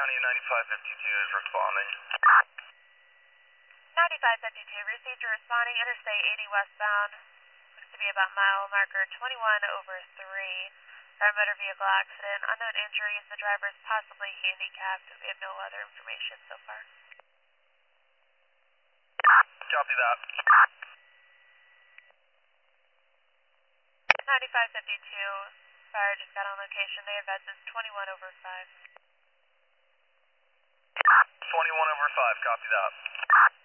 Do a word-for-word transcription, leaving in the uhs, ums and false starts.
County ninety-five fifty-two is responding. ninety-five fifty-two, received your responding Interstate eighty westbound. Looks to be about mile marker twenty-one over three. Our motor vehicle accident. Unknown injuries. The driver is possibly handicapped. We have no other information so far. Copy that. ninety-five fifty-two, fire just got on location. They advise us twenty-one over five. twenty-one over five, copy that.